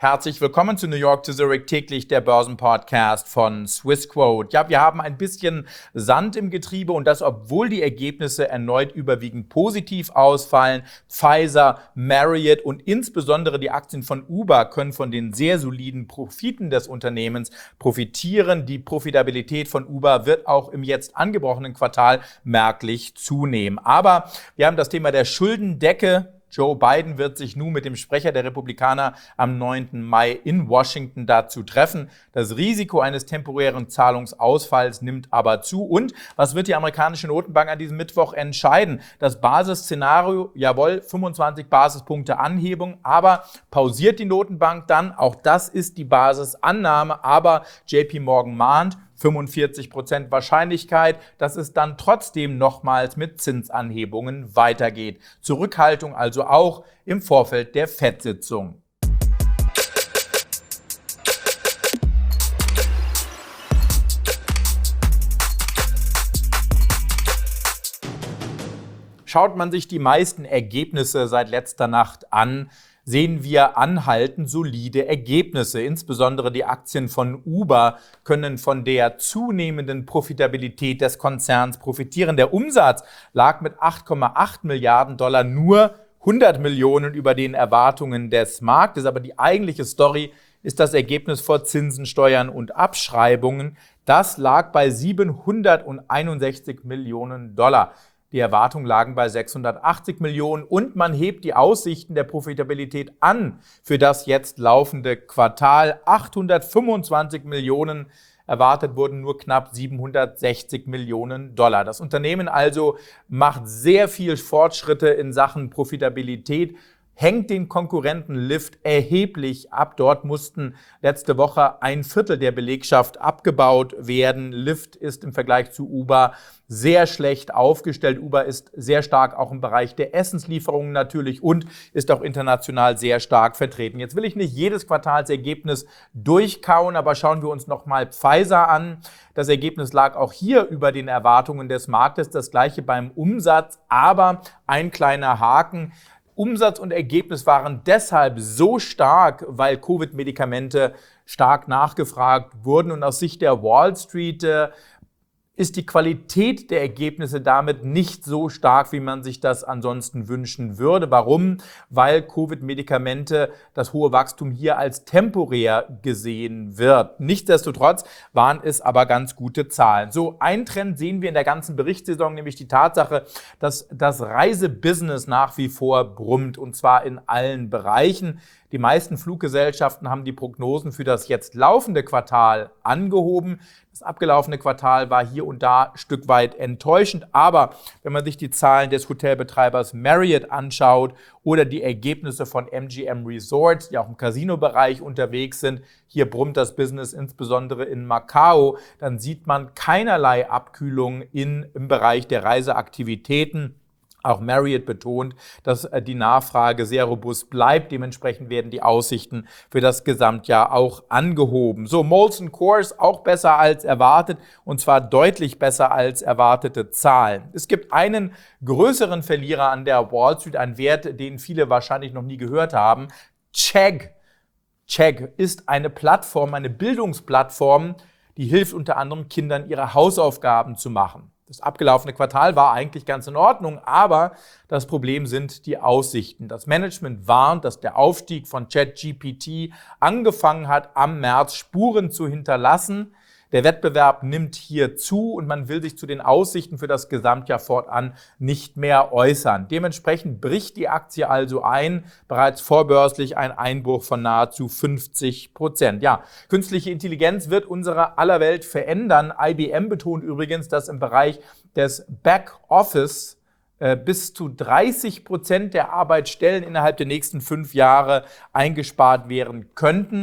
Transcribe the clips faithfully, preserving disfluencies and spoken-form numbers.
Herzlich willkommen zu New York to Zurich täglich, der Börsenpodcast von Swissquote. Ja, wir haben ein bisschen Sand im Getriebe und das, obwohl die Ergebnisse erneut überwiegend positiv ausfallen. Pfizer, Marriott und insbesondere die Aktien von Uber können von den sehr soliden Profiten des Unternehmens profitieren. Die Profitabilität von Uber wird auch im jetzt angebrochenen Quartal merklich zunehmen. Aber wir haben das Thema der Schuldendecke. Joe Biden wird sich nun mit dem Sprecher der Republikaner am neunten Mai in Washington dazu treffen. Das Risiko eines temporären Zahlungsausfalls nimmt aber zu. Und was wird die amerikanische Notenbank an diesem Mittwoch entscheiden? Das Basisszenario, jawohl, fünfundzwanzig Basispunkte Anhebung, aber pausiert die Notenbank dann? Auch das ist die Basisannahme, aber J P Morgan mahnt, fünfundvierzig Prozent Wahrscheinlichkeit, dass es dann trotzdem nochmals mit Zinsanhebungen weitergeht. Zurückhaltung also auch im Vorfeld der Fed-Sitzung. Schaut man sich die meisten Ergebnisse seit letzter Nacht an, sehen wir anhaltend solide Ergebnisse. Insbesondere die Aktien von Uber können von der zunehmenden Profitabilität des Konzerns profitieren. Der Umsatz lag mit acht Komma acht Milliarden Dollar nur hundert Millionen über den Erwartungen des Marktes. Aber die eigentliche Story ist das Ergebnis vor Zinsen, Steuern und Abschreibungen. Das lag bei siebenhunderteinundsechzig Millionen Dollar. Die Erwartungen lagen bei sechshundertachtzig Millionen und man hebt die Aussichten der Profitabilität an für das jetzt laufende Quartal. achthundertfünfundzwanzig Millionen, erwartet wurden nur knapp siebenhundertsechzig Millionen Dollar. Das Unternehmen also macht sehr viel Fortschritte in Sachen Profitabilität, hängt den Konkurrenten Lyft erheblich ab. Dort mussten letzte Woche ein Viertel der Belegschaft abgebaut werden. Lyft ist im Vergleich zu Uber sehr schlecht aufgestellt. Uber ist sehr stark auch im Bereich der Essenslieferungen natürlich und ist auch international sehr stark vertreten. Jetzt will ich nicht jedes Quartalsergebnis durchkauen, aber schauen wir uns nochmal Pfizer an. Das Ergebnis lag auch hier über den Erwartungen des Marktes. Das gleiche beim Umsatz, aber ein kleiner Haken. Umsatz und Ergebnis waren deshalb so stark, weil Covid-Medikamente stark nachgefragt wurden. Und aus Sicht der Wall Street äh, ist die Qualität der Ergebnisse damit nicht so stark, wie man sich das ansonsten wünschen würde. Warum? Weil Covid-Medikamente, das hohe Wachstum hier als temporär gesehen wird. Nichtsdestotrotz waren es aber ganz gute Zahlen. So, ein Trend sehen wir in der ganzen Berichtssaison, nämlich die Tatsache, dass das Reisebusiness nach wie vor brummt, und zwar in allen Bereichen. Die meisten Fluggesellschaften haben die Prognosen für das jetzt laufende Quartal angehoben. Das abgelaufene Quartal war hier und da ein Stück weit enttäuschend. Aber wenn man sich die Zahlen des Hotelbetreibers Marriott anschaut oder die Ergebnisse von M G M Resorts, die auch im Casino-Bereich unterwegs sind, hier brummt das Business insbesondere in Macau, dann sieht man keinerlei Abkühlung in, im Bereich der Reiseaktivitäten. Auch Marriott betont, dass die Nachfrage sehr robust bleibt. Dementsprechend werden die Aussichten für das Gesamtjahr auch angehoben. So, Molson Coors auch besser als erwartet, und zwar deutlich besser als erwartete Zahlen. Es gibt einen größeren Verlierer an der Wall Street, einen Wert, den viele wahrscheinlich noch nie gehört haben. Chegg. Chegg ist eine Plattform, eine Bildungsplattform, die hilft unter anderem Kindern, ihre Hausaufgaben zu machen. Das abgelaufene Quartal war eigentlich ganz in Ordnung, aber das Problem sind die Aussichten. Das Management warnt, dass der Aufstieg von ChatGPT angefangen hat, am März Spuren zu hinterlassen. Der Wettbewerb nimmt hier zu und man will sich zu den Aussichten für das Gesamtjahr fortan nicht mehr äußern. Dementsprechend bricht die Aktie also ein, bereits vorbörslich ein Einbruch von nahezu fünfzig Prozent. Ja, künstliche Intelligenz wird unsere aller Welt verändern. I B M betont übrigens, dass im Bereich des Backoffice äh, bis zu dreißig Prozent der Arbeitsstellen innerhalb der nächsten fünf Jahre eingespart werden könnten.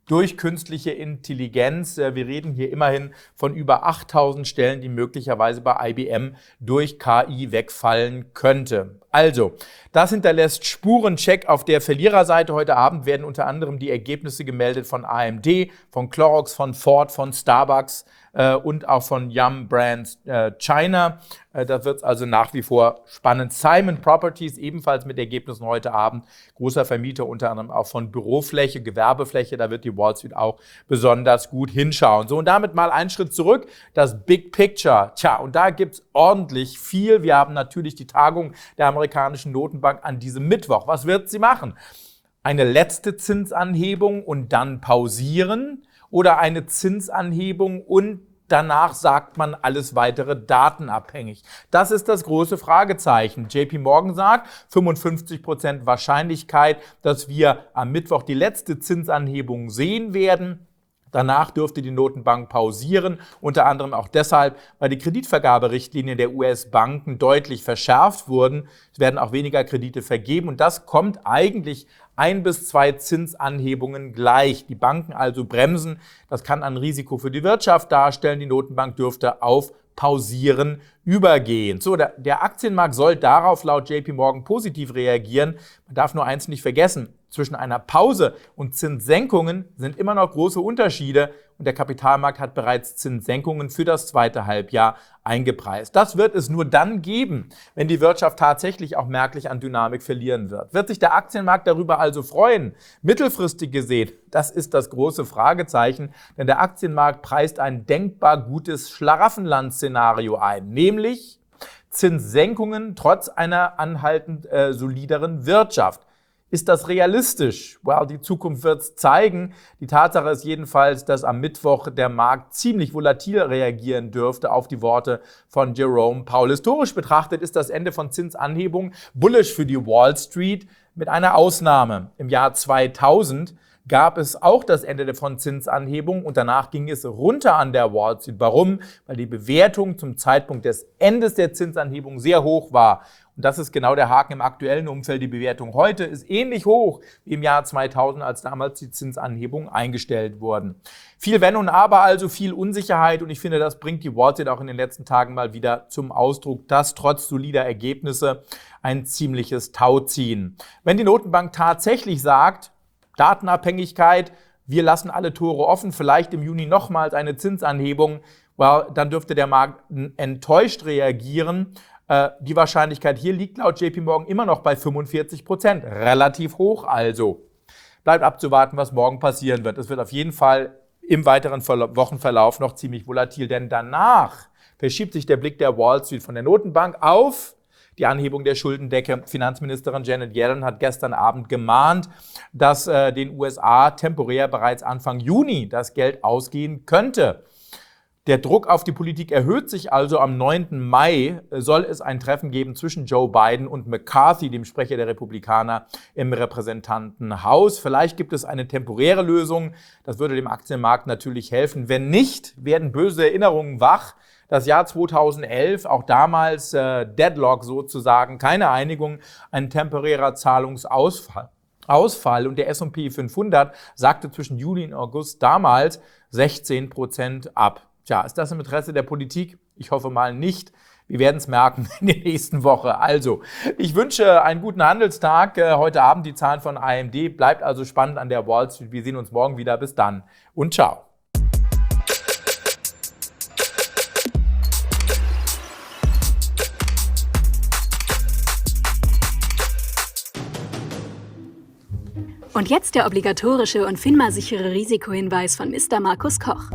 durch künstliche Intelligenz. Wir reden hier immerhin von über achttausend Stellen, die möglicherweise bei I B M durch K I wegfallen könnte. Also, das hinterlässt Spurencheck. Auf der Verliererseite heute Abend werden unter anderem die Ergebnisse gemeldet von A M D, von Clorox, von Ford, von Starbucks äh, und auch von Yum Brands äh, China. Äh, da wird es also nach wie vor spannend. Simon Properties ebenfalls mit Ergebnissen heute Abend. Großer Vermieter unter anderem auch von Bürofläche, Gewerbefläche. Da wird die Wall Street auch besonders gut hinschauen. So, und damit mal einen Schritt zurück. Das Big Picture. Tja, und da gibt es ordentlich viel. Wir haben natürlich die Tagung der amerikanischen Notenbank an diesem Mittwoch. Was wird sie machen? Eine letzte Zinsanhebung und dann pausieren oder eine Zinsanhebung und danach sagt man alles weitere datenabhängig? Das ist das große Fragezeichen. J P Morgan sagt, fünfundfünfzig Prozent Wahrscheinlichkeit, dass wir am Mittwoch die letzte Zinsanhebung sehen werden. Danach dürfte die Notenbank pausieren, unter anderem auch deshalb, weil die Kreditvergaberichtlinien der U S-Banken deutlich verschärft wurden. Es werden auch weniger Kredite vergeben und das kommt eigentlich ein bis zwei Zinsanhebungen gleich. Die Banken also bremsen. Das kann ein Risiko für die Wirtschaft darstellen. Die Notenbank dürfte auf Pausieren übergehen. So, der, der Aktienmarkt soll darauf laut J P Morgan positiv reagieren. Man darf nur eins nicht vergessen. Zwischen einer Pause und Zinssenkungen sind immer noch große Unterschiede und der Kapitalmarkt hat bereits Zinssenkungen für das zweite Halbjahr eingepreist. Das wird es nur dann geben, wenn die Wirtschaft tatsächlich auch merklich an Dynamik verlieren wird. Wird sich der Aktienmarkt darüber also freuen? Mittelfristig gesehen, das ist das große Fragezeichen, denn der Aktienmarkt preist ein denkbar gutes Schlaraffenland-Szenario ein, nämlich Zinssenkungen trotz einer anhaltend äh, solideren Wirtschaft. Ist das realistisch? Well, die Zukunft wird es zeigen. Die Tatsache ist jedenfalls, dass am Mittwoch der Markt ziemlich volatil reagieren dürfte auf die Worte von Jerome Powell. Historisch betrachtet ist das Ende von Zinsanhebungen bullish für die Wall Street mit einer Ausnahme. Im Jahr zweitausend gab es auch das Ende von Zinsanhebungen und danach ging es runter an der Wall Street. Warum? Weil die Bewertung zum Zeitpunkt des Endes der Zinsanhebung sehr hoch war. Und das ist genau der Haken im aktuellen Umfeld. Die Bewertung heute ist ähnlich hoch wie im Jahr zweitausend, als damals die Zinsanhebungen eingestellt wurden. Viel Wenn und Aber, also viel Unsicherheit. Und ich finde, das bringt die Wall Street auch in den letzten Tagen mal wieder zum Ausdruck, dass trotz solider Ergebnisse ein ziemliches Tauziehen. Wenn die Notenbank tatsächlich sagt, Datenabhängigkeit, wir lassen alle Tore offen, vielleicht im Juni nochmals eine Zinsanhebung, well, dann dürfte der Markt enttäuscht reagieren. Die Wahrscheinlichkeit hier liegt laut J P Morgan immer noch bei fünfundvierzig Prozent. Relativ hoch also. Bleibt abzuwarten, was morgen passieren wird. Es wird auf jeden Fall im weiteren Wochenverlauf noch ziemlich volatil, denn danach verschiebt sich der Blick der Wall Street von der Notenbank auf die Anhebung der Schuldendecke. Finanzministerin Janet Yellen hat gestern Abend gemahnt, dass äh, den U S A temporär bereits Anfang Juni das Geld ausgehen könnte. Der Druck auf die Politik erhöht sich also. Am neunten Mai soll es ein Treffen geben zwischen Joe Biden und McCarthy, dem Sprecher der Republikaner im Repräsentantenhaus. Vielleicht gibt es eine temporäre Lösung. Das würde dem Aktienmarkt natürlich helfen. Wenn nicht, werden böse Erinnerungen wach. Das Jahr zweitausendelf, auch damals äh, Deadlock sozusagen, keine Einigung, ein temporärer Zahlungsausfall. Ausfall und der S und P fünfhundert sagte zwischen Juli und August damals sechzehn Prozent ab. Tja, ist das im Interesse der Politik? Ich hoffe mal nicht. Wir werden es merken in der nächsten Woche. Also, ich wünsche einen guten Handelstag. Heute Abend die Zahlen von A M D. Bleibt also spannend an der Wall Street. Wir sehen uns morgen wieder. Bis dann und ciao. Und jetzt der obligatorische und FINMA-sichere Risikohinweis von Mister Markus Koch.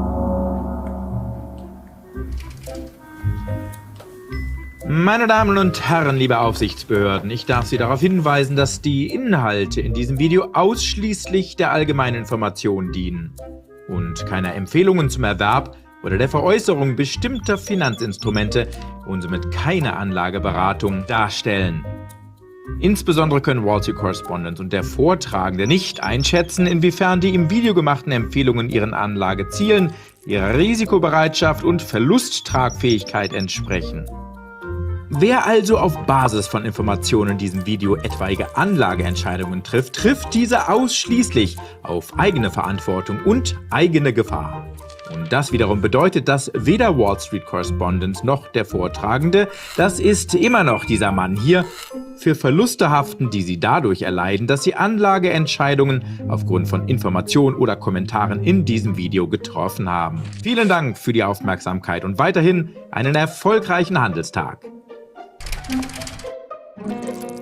Meine Damen und Herren, liebe Aufsichtsbehörden, ich darf Sie darauf hinweisen, dass die Inhalte in diesem Video ausschließlich der allgemeinen Information dienen und keiner Empfehlungen zum Erwerb oder der Veräußerung bestimmter Finanzinstrumente und somit keine Anlageberatung darstellen. Insbesondere können Wall Street Correspondent und der Vortragende nicht einschätzen, inwiefern die im Video gemachten Empfehlungen ihren Anlagezielen, ihrer Risikobereitschaft und Verlusttragfähigkeit entsprechen. Wer also auf Basis von Informationen in diesem Video etwaige Anlageentscheidungen trifft, trifft diese ausschließlich auf eigene Verantwortung und eigene Gefahr. Und das wiederum bedeutet, dass weder Wall Street Correspondent noch der Vortragende, das ist immer noch dieser Mann hier, für Verluste haften, die sie dadurch erleiden, dass sie Anlageentscheidungen aufgrund von Informationen oder Kommentaren in diesem Video getroffen haben. Vielen Dank für die Aufmerksamkeit und weiterhin einen erfolgreichen Handelstag.